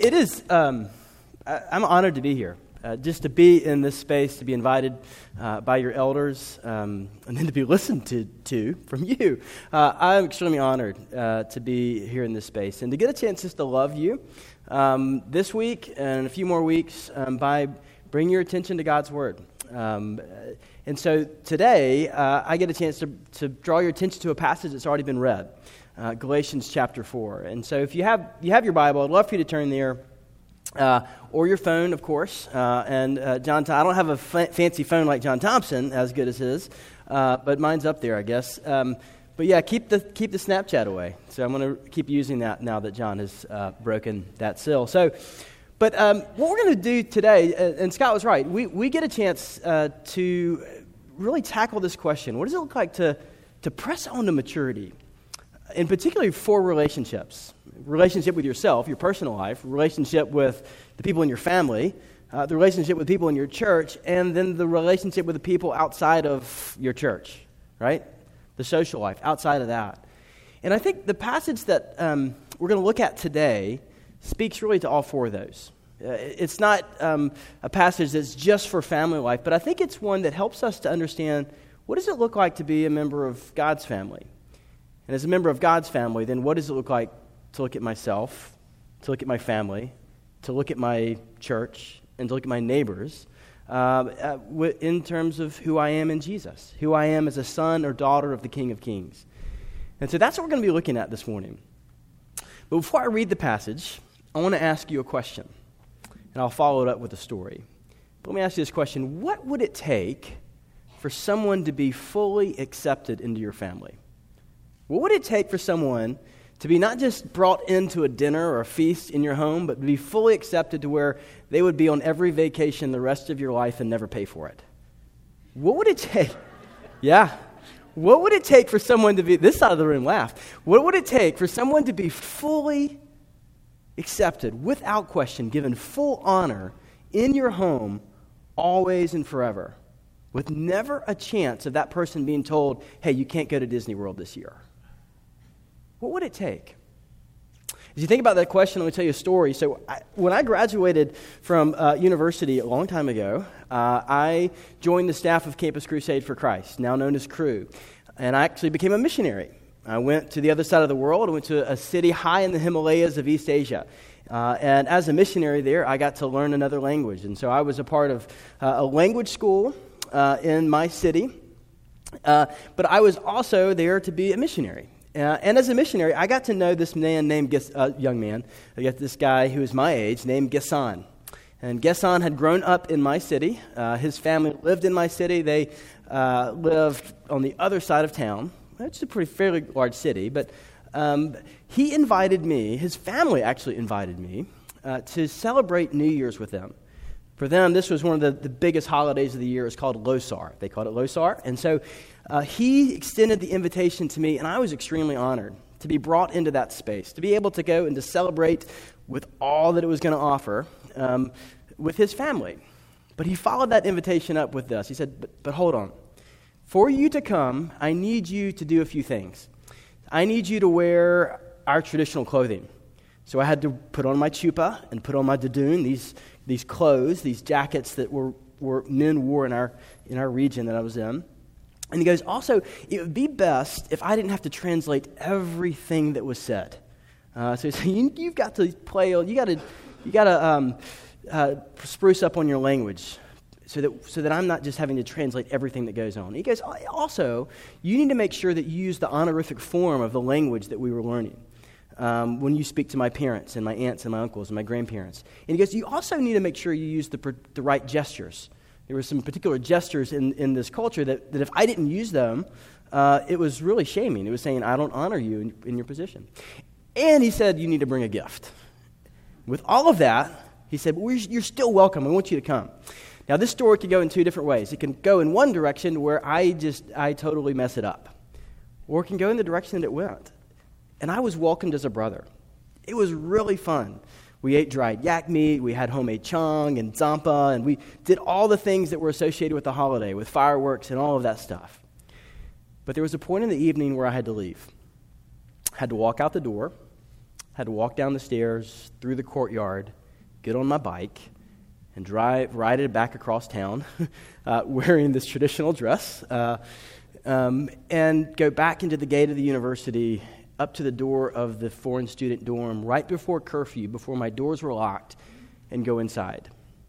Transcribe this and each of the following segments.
It is, I'm honored to be here, just to be in this space, to be invited by your elders, and then to be listened to from you. I'm extremely honored to be here in this space, and to get a chance just to love you this week and a few more weeks by bringing your attention to God's Word. And so today, I get a chance to draw your attention to a passage that's already been read. Galatians chapter 4. And so if you have your Bible, I'd love for you to turn there, or your phone, of course. And John, I don't have a fancy phone like John Thompson, as good as his, but mine's up there, I guess. But yeah, keep the Snapchat away. So I'm going to keep using that now that John has broken that seal. But what we're going to do today, and Scott was right, we get a chance to really tackle this question. What does it look like to press on to maturity? And particularly for relationships. Relationship with yourself, your personal life, relationship with the people in your family, the relationship with people in your church, and then the relationship with the people outside of your church, right? The social life, outside of that. And I think the passage that we're going to look at today speaks really to all four of those. It's not a passage that's just for family life, but I think it's one that helps us to understand what does it look like to be a member of God's family. And as a member of God's family, then what does it look like to look at myself, to look at my family, to look at my church, and to look at my neighbors in terms of who I am in Jesus, who I am as a son or daughter of the King of Kings. And so that's what we're going to be looking at this morning. But before I read the passage, I want to ask you a question, and I'll follow it up with a story. But let me ask you this question. What would it take for someone to be fully accepted into your family? What would it take for someone to be not just brought into a dinner or a feast in your home, but to be fully accepted to where they would be on every vacation the rest of your life and never pay for it? What would it take? Yeah. What would it take for someone to be, this side of the room laughed, what would it take for someone to be fully accepted, without question, given full honor in your home, always and forever, with never a chance of that person being told, hey, you can't go to Disney World this year? What would it take? As you think about that question, let me tell you a story. So when I graduated from university a long time ago, I joined the staff of Campus Crusade for Christ, now known as Cru, and I actually became a missionary. I went to the other side of the world. I went to a city high in the Himalayas of East Asia. And as a missionary there, I got to learn another language. And so I was a part of a language school in my city. But I was also there to be a missionary. And as a missionary, I got to know this man named young man. I got this guy who was my age named Ghassan. And Ghassan had grown up in my city. His family lived in my city. They lived on the other side of town. It's a fairly large city. But he invited me, his family actually invited me, to celebrate New Year's with them. For them, this was one of the biggest holidays of the year. It's called Losar. They called it Losar. And so he extended the invitation to me, and I was extremely honored to be brought into that space, to be able to go and to celebrate with all that it was going to offer with his family. But he followed that invitation up with this. He said, but hold on. For you to come, I need you to do a few things. I need you to wear our traditional clothing. So I had to put on my chuppah and put on my dudoon, these clothes, these jackets that men wore in our region that I was in. And he goes, also, it would be best if I didn't have to translate everything that was said. So he said, you've got to you got to spruce up on your language so that I'm not just having to translate everything that goes on. He goes, also, you need to make sure that you use the honorific form of the language that we were learning. When you speak to my parents and my aunts and my uncles and my grandparents. And he goes, you also need to make sure you use the right gestures. There were some particular gestures in this culture that if I didn't use them, it was really shaming. It was saying, I don't honor you in your position. And he said, you need to bring a gift. With all of that, he said, you're still welcome. I want you to come. Now, this story could go in two different ways. It can go in one direction where I totally mess it up. Or it can go in the direction that it went. And I was welcomed as a brother. It was really fun. We ate dried yak meat, we had homemade chong and zampa, and we did all the things that were associated with the holiday, with fireworks and all of that stuff. But there was a point in the evening where I had to leave. I had to walk out the door, had to walk down the stairs, through the courtyard, get on my bike, and ride it back across town wearing this traditional dress, and go back into the gate of the university, up to the door of the foreign student dorm, right before curfew, before my doors were locked, and go inside.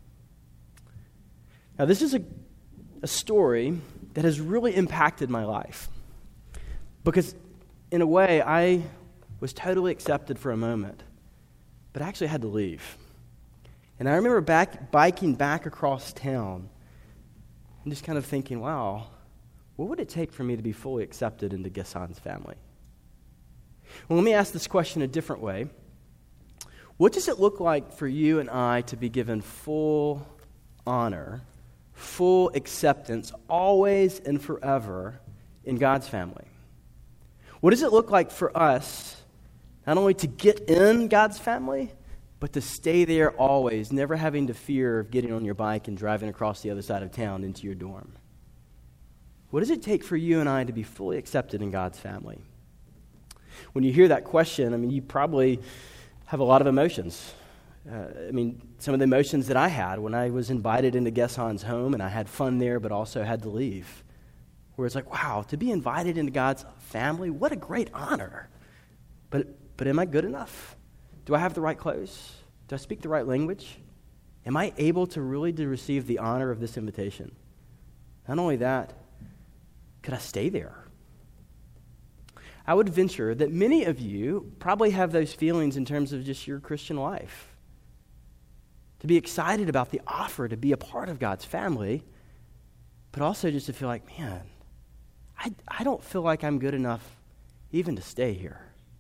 Now, this is a story that has really impacted my life, because in a way, I was totally accepted for a moment, but I actually had to leave. And I remember biking back across town and just kind of thinking, wow, what would it take for me to be fully accepted into Gissan's family? Well, let me ask this question a different way. What does it look like for you and I to be given full honor, full acceptance, always and forever in God's family? What does it look like for us not only to get in God's family, but to stay there always, never having to fear of getting on your bike and driving across the other side of town into your dorm? What does it take for you and I to be fully accepted in God's family? When you hear that question, I mean, you probably have a lot of emotions. Some of the emotions that I had when I was invited into Gissan's home and I had fun there, but also had to leave. Where it's like, wow, to be invited into God's family, what a great honor. But am I good enough? Do I have the right clothes? Do I speak the right language? Am I able to really receive the honor of this invitation? Not only that, could I stay there? I would venture that many of you probably have those feelings in terms of just your Christian life. To be excited about the offer to be a part of God's family, but also just to feel like, man, I don't feel like I'm good enough even to stay here.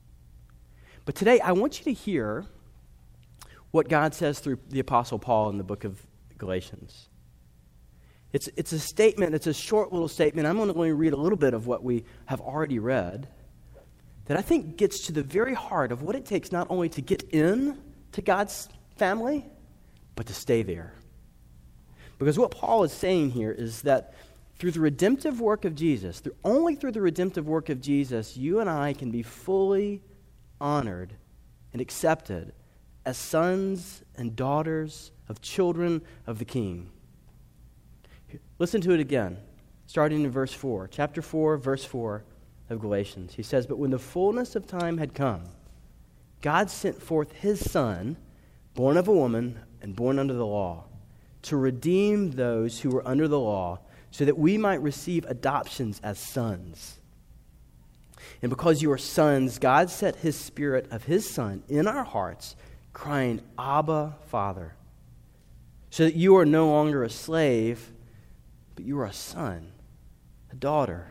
But today, I want you to hear what God says through the Apostle Paul in the book of Galatians. It's a statement, it's a short little statement. I'm going to read a little bit of what we have already read that I think gets to the very heart of what it takes not only to get in to God's family, but to stay there. Because what Paul is saying here is that through the redemptive work of Jesus, only through the redemptive work of Jesus, you and I can be fully honored and accepted as sons and daughters of children of the King. Listen to it again, starting in verse 4, chapter 4, verse 4 of Galatians. He says, "But when the fullness of time had come, God sent forth his Son, born of a woman and born under the law, to redeem those who were under the law, so that we might receive adoptions as sons. And because you are sons, God set his Spirit of his Son in our hearts, crying, 'Abba, Father,' so that you are no longer a slave, but you are a son, a daughter.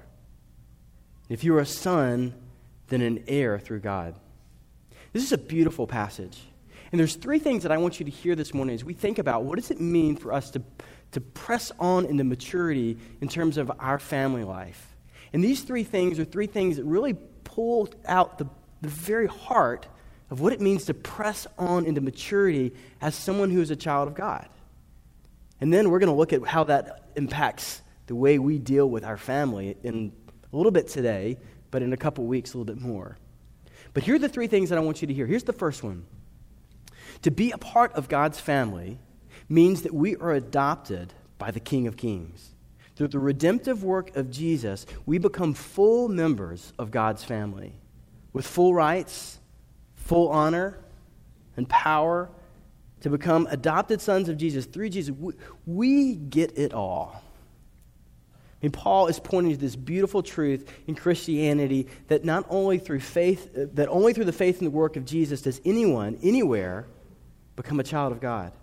If you are a son, then an heir through God." This is a beautiful passage. And there's three things that I want you to hear this morning as we think about what does it mean for us to press on into maturity in terms of our family life. And these three things are three things that really pull out the very heart of what it means to press on into maturity as someone who is a child of God. And then we're going to look at how that impacts the way we deal with our family in a little bit today, but in a couple weeks a little bit more. But here are the three things that I want you to hear. Here's the first one. To be a part of God's family means that we are adopted by the King of Kings. Through the redemptive work of Jesus, we become full members of God's family with full rights, full honor, and power to become adopted sons of Jesus. Through Jesus, we get it all. I mean, Paul is pointing to this beautiful truth in Christianity that not only through faith, that only through the faith and the work of Jesus does anyone, anywhere, become a child of God.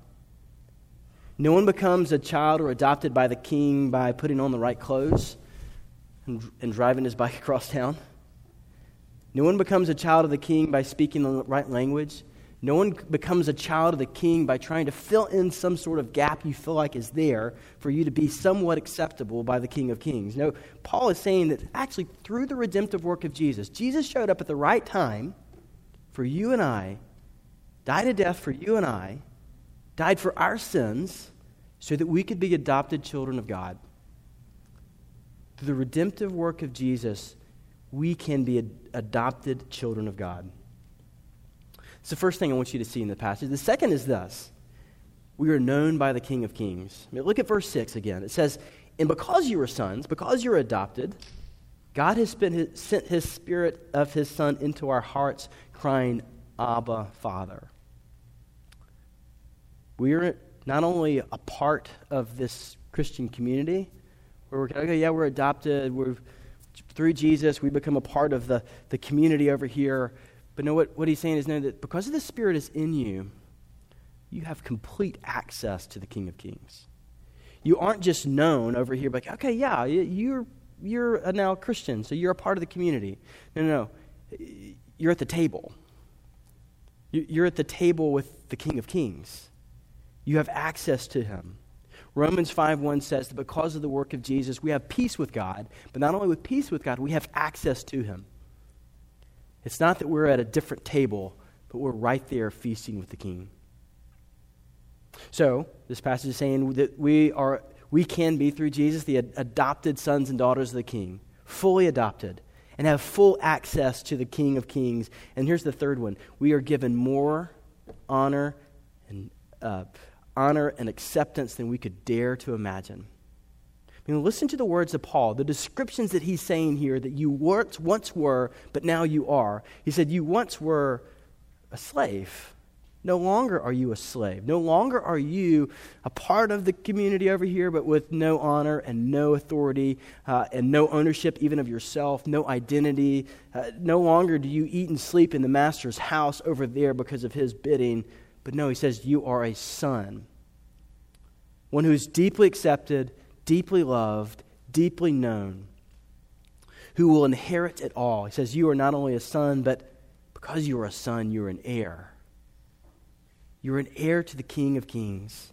No one becomes a child or adopted by the King by putting on the right clothes and driving his bike across town. No one becomes a child of the King by speaking the right language. No one becomes a child of the King by trying to fill in some sort of gap you feel like is there for you to be somewhat acceptable by the King of Kings. No, Paul is saying that actually through the redemptive work of Jesus, Jesus showed up at the right time for you and I, died a death for you and I, died for our sins so that we could be adopted children of God. Through the redemptive work of Jesus, we can be adopted children of God. It's the first thing I want you to see in the passage. The second is this. We are known by the King of Kings. I mean, look at verse 6 again. It says, and because you are sons, because you're adopted, God has sent his Spirit of his Son into our hearts, crying, Abba, Father. We are not only a part of this Christian community, where we're adopted, through Jesus, we become a part of the community over here. But know what he's saying is know that because of the Spirit is in you, you have complete access to the King of Kings. You aren't just known over here, but okay, yeah, you're now a Christian, so you're a part of the community. No. You're at the table. You're at the table with the King of Kings. You have access to him. Romans 5:1 says that because of the work of Jesus, we have peace with God, but not only with peace with God, we have access to him. It's not that we're at a different table, but we're right there feasting with the King. So, this passage is saying that we can be, through Jesus, the adopted sons and daughters of the King, fully adopted, and have full access to the King of Kings. And here's the third one. We are given more honor and acceptance than we could dare to imagine. I mean, listen to the words of Paul, the descriptions that he's saying here, that you once were, but now you are. He said, you once were a slave. No longer are you a slave. No longer are you a part of the community over here, but with no honor and no authority and no ownership even of yourself, no identity. No longer do you eat and sleep in the master's house over there because of his bidding. But no, he says you are a son. One who is deeply accepted, deeply loved, deeply known, who will inherit it all. He says you are not only a son, but because you are a son, you're an heir. You're an heir to the King of Kings.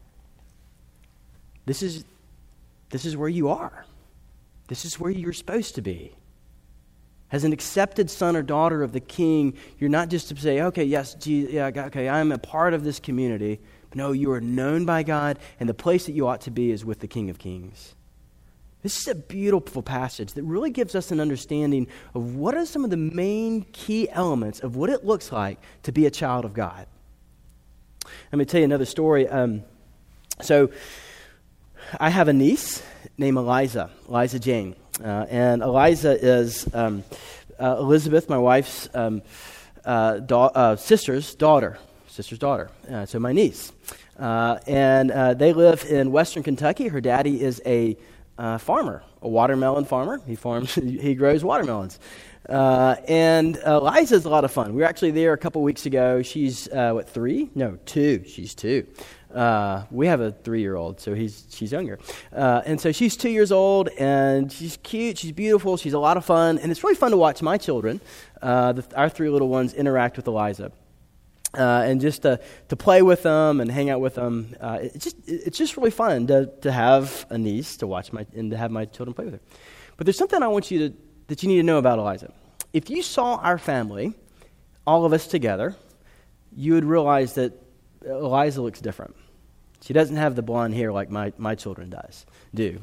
This is where you are. This is where you're supposed to be. As an accepted son or daughter of the King, you're not just to say, okay, yes, I'm a part of this community. But no, you are known by God, and the place that you ought to be is with the King of Kings. This is a beautiful passage that really gives us an understanding of what are some of the main key elements of what it looks like to be a child of God. Let me tell you another story. So I have a niece named Eliza Jane. And Eliza is Elizabeth, my wife's sister's daughter. So my niece. And they live in western Kentucky. Her daddy is a farmer, a watermelon farmer. He grows watermelons. And Eliza's a lot of fun. We were actually there a couple weeks ago. She's, 3? No, 2. She's 2. We have a 3-year-old, so she's younger. And so she's 2 years old, and she's cute, she's beautiful, she's a lot of fun, and it's really fun to watch my children, our 3 little ones, interact with Eliza. And just to play with them and hang out with them. It's just really fun to have a niece to watch and to have my children play with her. But there's something I want that you need to know about Eliza. If you saw our family, all of us together, you would realize that Eliza looks different. She doesn't have the blonde hair like my children do.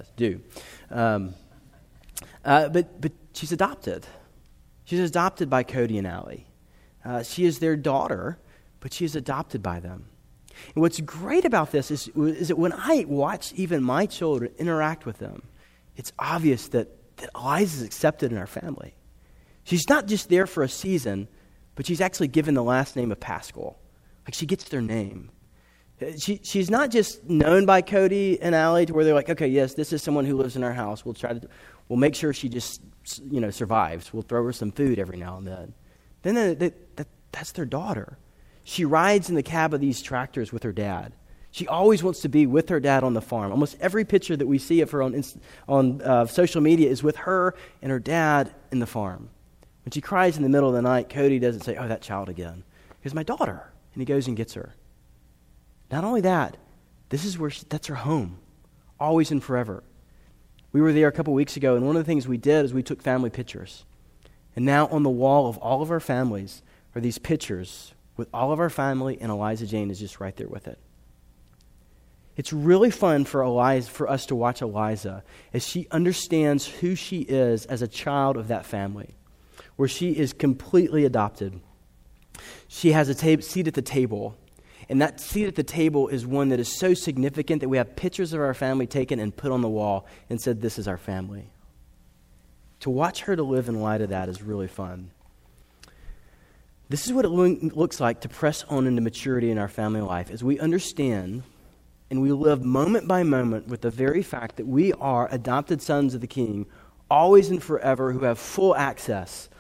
But she's adopted. She's adopted by Cody and Allie. She is their daughter, but she is adopted by them. And what's great about this is that when I watch even my children interact with them, it's obvious that Eliza is accepted in our family. She's not just there for a season, but she's actually given the last name of Pascal. Like, she gets their name. She's not just known by Cody and Allie to where they're like, okay, yes, this is someone who lives in our house. We'll make sure she just, survives. We'll throw her some food every now and then. Then that's their daughter. She rides in the cab of these tractors with her dad. She always wants to be with her dad on the farm. Almost every picture that we see of her on social media is with her and her dad in the farm. When she cries in the middle of the night, Cody doesn't say, oh, that child again. He goes, my daughter. And he goes and gets her. Not only that, that's her home, always and forever. We were there a couple weeks ago, and one of the things we did is we took family pictures. And now on the wall of all of our families are these pictures with all of our family, and Eliza Jane is just right there with it. It's really fun for us to watch Eliza as she understands who she is as a child of that family, where she is completely adopted. She has a seat at the table. And that seat at the table is one that is so significant that we have pictures of our family taken and put on the wall and said, this is our family. To watch her to live in light of that is really fun. This is what it looks like to press on into maturity in our family life as we understand and we live moment by moment with the very fact that we are adopted sons of the King, always and forever, who have full access.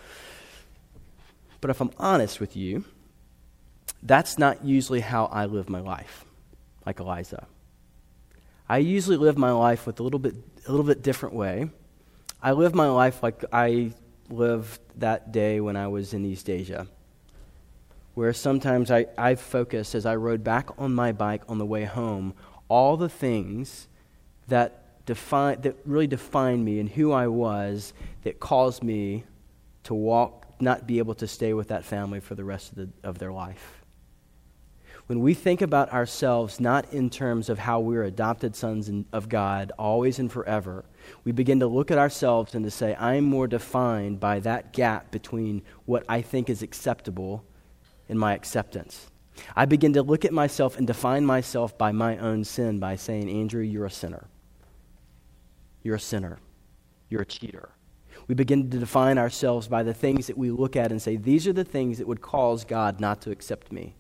But if I'm honest with you, that's not usually how I live my life, like Eliza. I usually live my life with a little bit different way. I live my life like I lived that day when I was in East Asia, where sometimes I focused as I rode back on my bike on the way home, all the things that really defined me and who I was, that caused me to not be able to stay with that family for the rest of their life. When we think about ourselves not in terms of how we're adopted sons of God, always and forever, we begin to look at ourselves and to say, I'm more defined by that gap between what I think is acceptable and my acceptance. I begin to look at myself and define myself by my own sin by saying, Andrew, you're a sinner. You're a sinner. You're a cheater. We begin to define ourselves by the things that we look at and say, these are the things that would cause God not to accept me.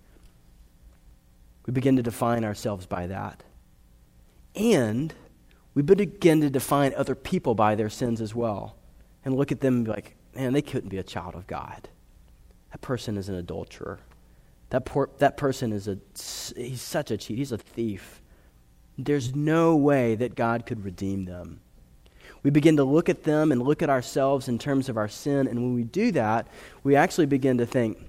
We begin to define ourselves by that. And we begin to define other people by their sins as well. And look at them and be like, man, they couldn't be a child of God. That person is an adulterer. That person he's such a cheat. He's a thief. There's no way that God could redeem them. We begin to look at them and look at ourselves in terms of our sin. And when we do that, we actually begin to think,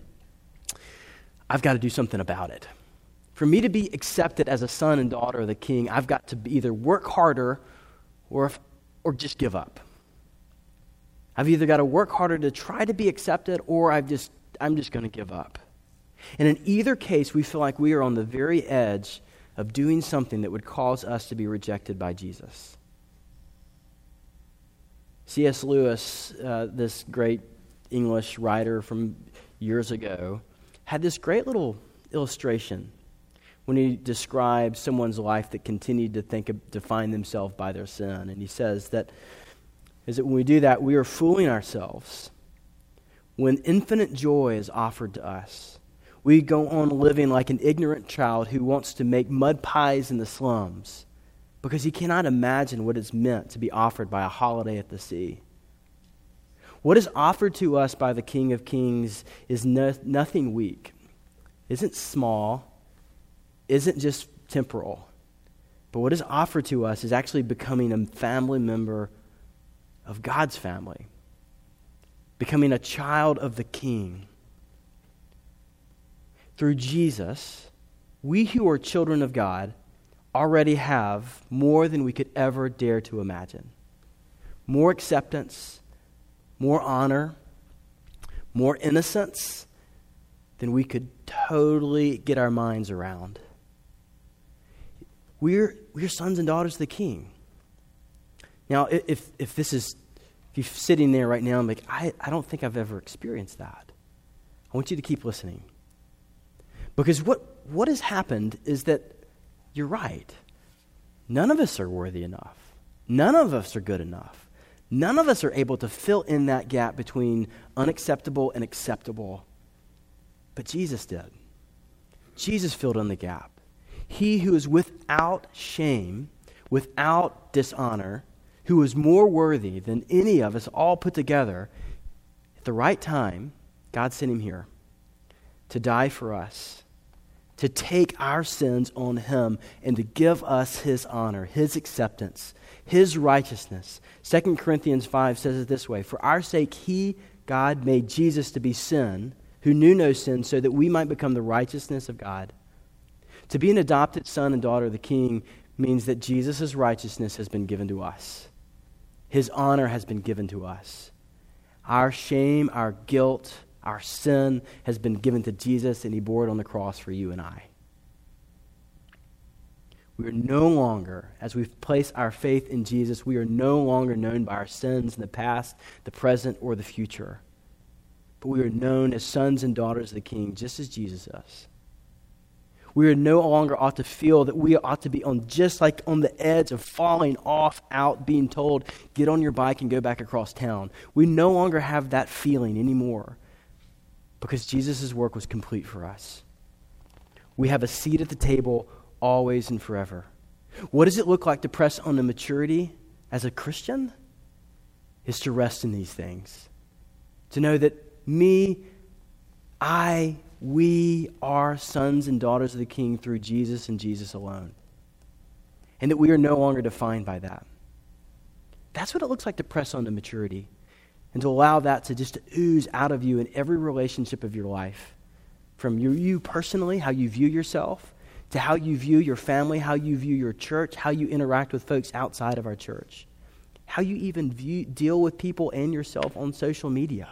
I've got to do something about it. For me to be accepted as a son and daughter of the King, I've got to either work harder or just give up. I've either got to work harder to try to be accepted, or I'm just going to give up. And in either case, we feel like we are on the very edge of doing something that would cause us to be rejected by Jesus. C.S. Lewis, this great English writer from years ago, had this great little illustration when he describes someone's life that continued to define themselves by their sin. And he says that when we do that, we are fooling ourselves. When infinite joy is offered to us, we go on living like an ignorant child who wants to make mud pies in the slums because he cannot imagine what it's meant to be offered by a holiday at the sea. What is offered to us by the King of Kings is nothing weak, isn't small, isn't just temporal. But what is offered to us is actually becoming a family member of God's family, becoming a child of the King. Through Jesus, we who are children of God already have more than we could ever dare to imagine. More acceptance, more honor, more innocence than we could totally get our minds around. We're sons and daughters of the King. Now, if you're sitting there right now and like, I don't think I've ever experienced that, I want you to keep listening. Because what has happened is that you're right. None of us are worthy enough. None of us are good enough. None of us are able to fill in that gap between unacceptable and acceptable. But Jesus did. Jesus filled in the gap. He who is without shame, without dishonor, who is more worthy than any of us all put together, at the right time, God sent him here to die for us, to take our sins on him and to give us his honor, his acceptance, his righteousness. 2 Corinthians 5 says it this way, for our sake God made Jesus to be sin, who knew no sin, so that we might become the righteousness of God. To be an adopted son and daughter of the King means that Jesus' righteousness has been given to us. His honor has been given to us. Our shame, our guilt, our sin has been given to Jesus, and he bore it on the cross for you and I. We are no longer, as we place our faith in Jesus, we are no longer known by our sins in the past, the present, or the future. but we are known as sons and daughters of the King, just as Jesus is. We are no longer ought to feel that we ought to be on the edge of falling off out, being told, get on your bike and go back across town. We no longer have that feeling anymore because Jesus' work was complete for us. We have a seat at the table always and forever. What does it look like to press on to maturity as a Christian? Is to rest in these things. To know that we are sons and daughters of the King through Jesus and Jesus alone. And that we are no longer defined by that. That's what it looks like to press on to maturity and to allow that to just ooze out of you in every relationship of your life. From you personally, how you view yourself, to how you view your family, how you view your church, how you interact with folks outside of our church, how you even deal with people and yourself on social media.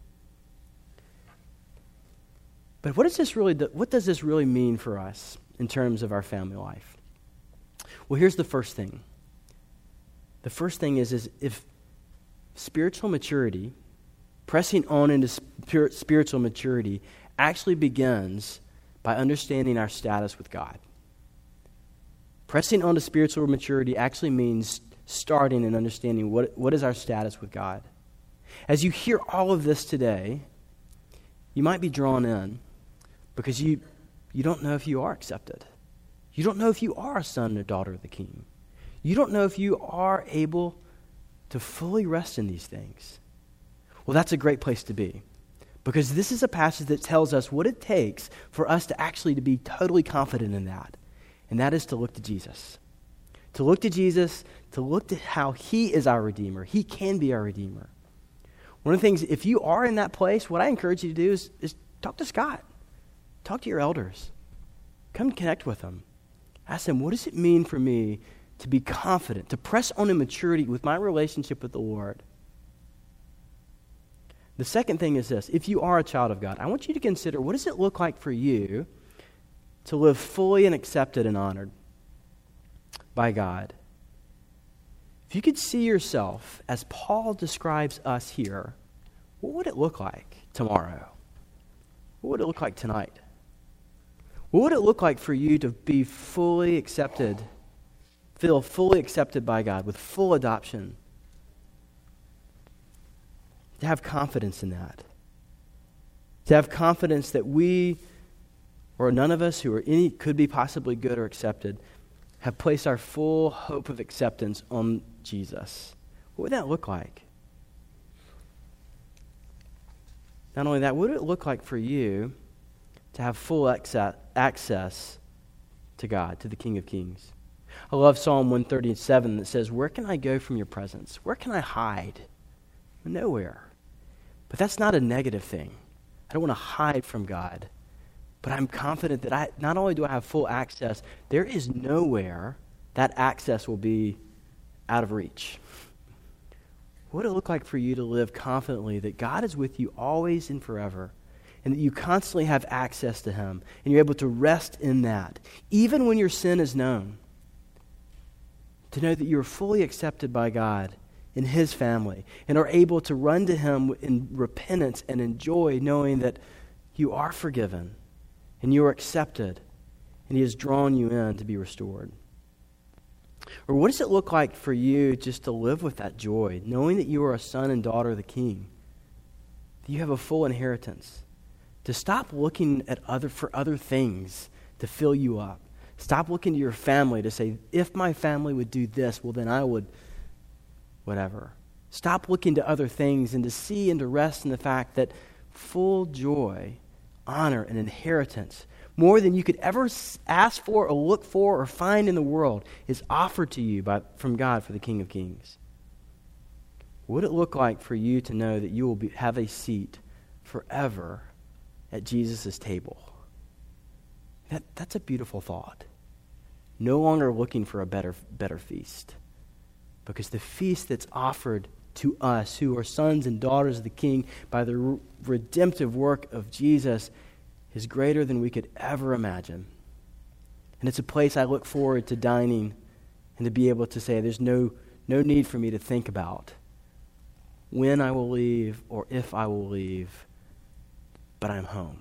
But what does this really mean for us in terms of our family life? Well, here's the first thing. The first thing is if spiritual maturity, pressing on into spiritual maturity, actually begins by understanding our status with God. Pressing on to spiritual maturity actually means starting and understanding what is our status with God. As you hear all of this today, you might be drawn in because you don't know if you are accepted. You don't know if you are a son or daughter of the King. You don't know if you are able to fully rest in these things. Well, that's a great place to be, because this is a passage that tells us what it takes for us to actually to be totally confident in that, and that is to look to Jesus. To look to Jesus, to look to how He is our Redeemer. He can be our Redeemer. One of the things, if you are in that place, what I encourage you to do is talk to Scott. Talk to your elders. Come connect with them. Ask them, what does it mean for me to be confident, to press on in maturity with my relationship with the Lord? The second thing is this. If you are a child of God, I want you to consider, what does it look like for you to live fully and accepted and honored by God? If you could see yourself as Paul describes us here, what would it look like tomorrow? What would it look like tonight? What would it look like for you to be fully accepted, feel fully accepted by God with full adoption? To have confidence in that. To have confidence that we, or none of us who are could be possibly good or accepted, have placed our full hope of acceptance on Jesus. What would that look like? Not only that, what would it look like for you to have full access to God, to the King of Kings? I love Psalm 137 that says, where can I go from your presence? Where can I hide? Nowhere. But that's not a negative thing. I don't want to hide from God. But I'm confident that not only do I have full access, there is nowhere that access will be out of reach. What would it look like for you to live confidently that God is with you always and forever, and that you constantly have access to Him, and you're able to rest in that, even when your sin is known? To know that you're fully accepted by God in His family, and are able to run to Him in repentance and in joy, knowing that you are forgiven, and you are accepted, and He has drawn you in to be restored. Or what does it look like for you just to live with that joy, knowing that you are a son and daughter of the King, that you have a full inheritance, to stop looking at for other things to fill you up. Stop looking to your family to say, if my family would do this, well then I would, whatever. Stop looking to other things and to see and to rest in the fact that full joy, honor, and inheritance, more than you could ever ask for or look for or find in the world, is offered to you from God for the King of Kings. What would it look like for you to know that you will have a seat forever at Jesus' table? That's a beautiful thought. No longer looking for a better feast. Because the feast that's offered to us who are sons and daughters of the King by the redemptive work of Jesus is greater than we could ever imagine. And it's a place I look forward to dining and to be able to say there's no need for me to think about when I will leave or if I will leave, but I'm home.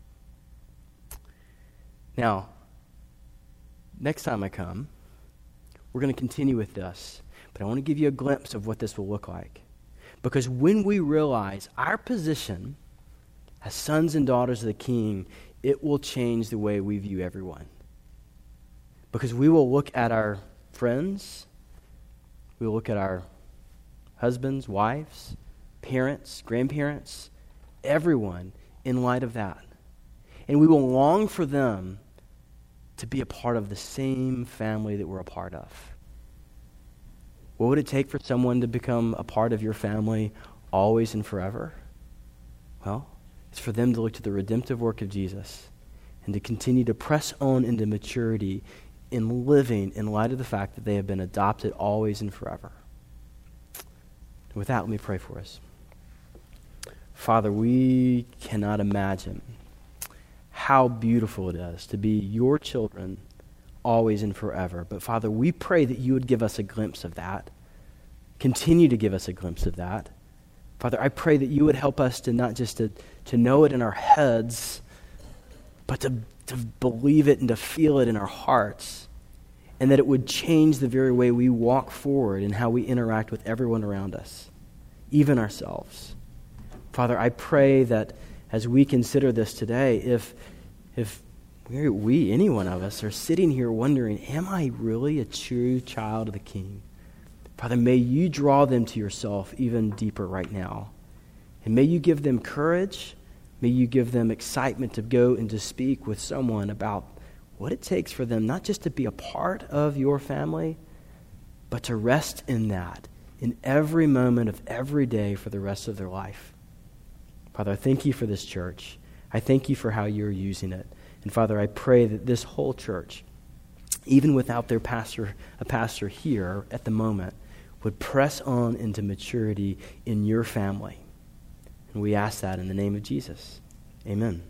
Now, next time I come, we're going to continue with this, but I want to give you a glimpse of what this will look like. Because when we realize our position as sons and daughters of the King, it will change the way we view everyone. Because we will look at our friends, we will look at our husbands, wives, parents, grandparents, everyone in light of that. And we will long for them to be a part of the same family that we're a part of. What would it take for someone to become a part of your family always and forever? Well, it's for them to look to the redemptive work of Jesus and to continue to press on into maturity in living in light of the fact that they have been adopted always and forever. And with that, let me pray for us. Father, we cannot imagine how beautiful it is to be your children always and forever. But Father, we pray that you would give us a glimpse of that. Continue to give us a glimpse of that. Father, I pray that you would help us to not just to know it in our heads, but to believe it and to feel it in our hearts, and that it would change the very way we walk forward and how we interact with everyone around us, even ourselves. Father, I pray that as we consider this today, if any one of us, are sitting here wondering, am I really a true child of the King? Father, may you draw them to yourself even deeper right now. And may you give them courage. May you give them excitement to go and to speak with someone about what it takes for them not just to be a part of your family, but to rest in that in every moment of every day for the rest of their life. Father, I thank you for this church. I thank you for how you're using it. And Father, I pray that this whole church, even without a pastor here at the moment, would press on into maturity in your family. And we ask that in the name of Jesus. Amen.